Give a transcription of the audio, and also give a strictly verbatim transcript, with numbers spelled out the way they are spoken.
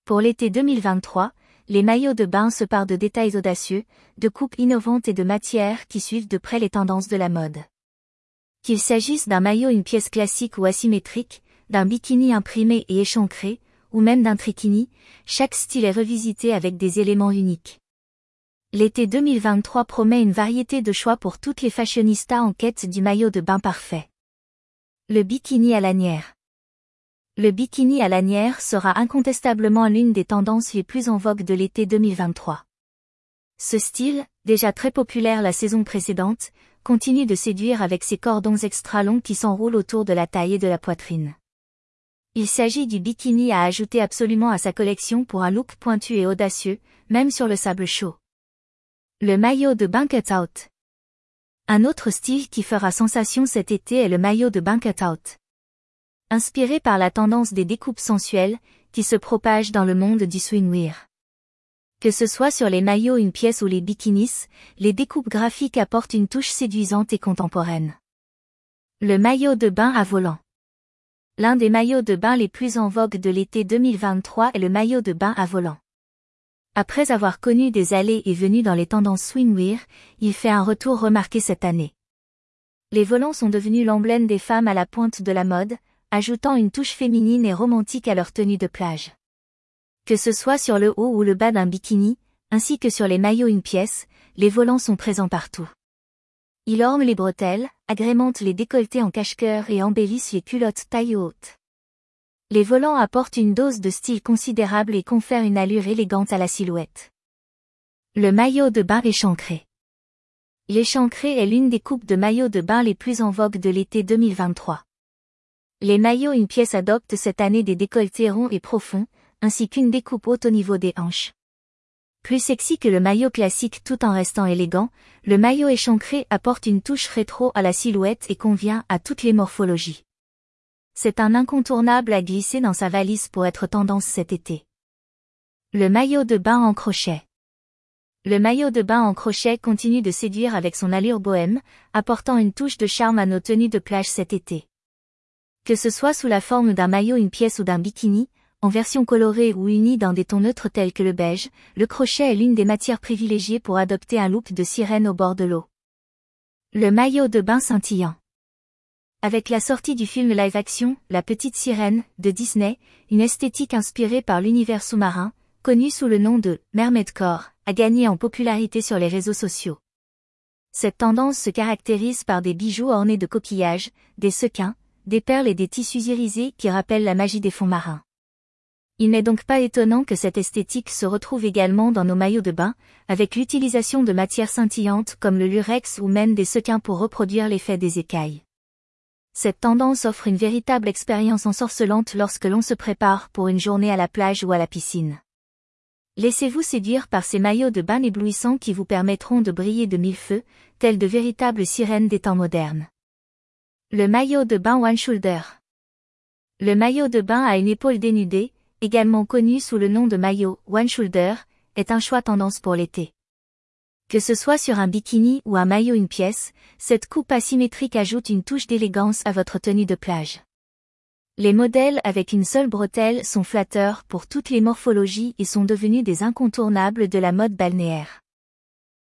Pour l'été deux mille vingt-trois, les maillots de bain se parent de détails audacieux, de coupes innovantes et de matières qui suivent de près les tendances de la mode. Qu'il s'agisse d'un maillot une pièce classique ou asymétrique, d'un bikini imprimé et échancré, ou même d'un trikini, chaque style est revisité avec des éléments uniques. L'été deux mille vingt-trois promet une variété de choix pour toutes les fashionistas en quête du maillot de bain parfait. Le bikini à lanière. Le bikini à lanière sera incontestablement l'une des tendances les plus en vogue de l'été deux mille vingt-trois. Ce style, déjà très populaire la saison précédente, continue de séduire avec ses cordons extra longs qui s'enroulent autour de la taille et de la poitrine. Il s'agit du bikini à ajouter absolument à sa collection pour un look pointu et audacieux, même sur le sable chaud. Le maillot de bain cut-out. Un autre style qui fera sensation cet été est le maillot de bain cut-out. Inspiré par la tendance des découpes sensuelles, qui se propagent dans le monde du swimwear. Que ce soit sur les maillots une pièce ou les bikinis, les découpes graphiques apportent une touche séduisante et contemporaine. Le maillot de bain à volant. L'un des maillots de bain les plus en vogue de l'été deux mille vingt-trois est le maillot de bain à volant. Après avoir connu des allées et venues dans les tendances swimwear, il fait un retour remarqué cette année. Les volants sont devenus l'emblème des femmes à la pointe de la mode, ajoutant une touche féminine et romantique à leur tenue de plage. Que ce soit sur le haut ou le bas d'un bikini, ainsi que sur les maillots une pièce, les volants sont présents partout. Ils ornent les bretelles, agrémentent les décolletés en cache-cœur et embellissent les culottes taille haute. Les volants apportent une dose de style considérable et confèrent une allure élégante à la silhouette. Le maillot de bain échancré. L'échancré est l'une des coupes de maillots de bain les plus en vogue de l'été deux mille vingt-trois. Les maillots une pièce adoptent cette année des décolletés ronds et profonds, ainsi qu'une découpe haute au niveau des hanches. Plus sexy que le maillot classique tout en restant élégant, le maillot échancré apporte une touche rétro à la silhouette et convient à toutes les morphologies. C'est un incontournable à glisser dans sa valise pour être tendance cet été. Le maillot de bain en crochet. Le maillot de bain en crochet continue de séduire avec son allure bohème, apportant une touche de charme à nos tenues de plage cet été. Que ce soit sous la forme d'un maillot une pièce ou d'un bikini, en version colorée ou unie dans des tons neutres tels que le beige, le crochet est l'une des matières privilégiées pour adopter un look de sirène au bord de l'eau. Le maillot de bain scintillant. Avec la sortie du film live-action, La Petite Sirène, de Disney, une esthétique inspirée par l'univers sous-marin, connu sous le nom de Mermaidcore, a gagné en popularité sur les réseaux sociaux. Cette tendance se caractérise par des bijoux ornés de coquillages, des sequins, des perles et des tissus irisés qui rappellent la magie des fonds marins. Il n'est donc pas étonnant que cette esthétique se retrouve également dans nos maillots de bain, avec l'utilisation de matières scintillantes comme le lurex ou même des sequins pour reproduire l'effet des écailles. Cette tendance offre une véritable expérience ensorcelante lorsque l'on se prépare pour une journée à la plage ou à la piscine. Laissez-vous séduire par ces maillots de bain éblouissants qui vous permettront de briller de mille feux, tels de véritables sirènes des temps modernes. Le maillot de bain one shoulder. Le maillot de bain à une épaule dénudée, également connu sous le nom de maillot one shoulder, est un choix tendance pour l'été. Que ce soit sur un bikini ou un maillot une pièce, cette coupe asymétrique ajoute une touche d'élégance à votre tenue de plage. Les modèles avec une seule bretelle sont flatteurs pour toutes les morphologies et sont devenus des incontournables de la mode balnéaire.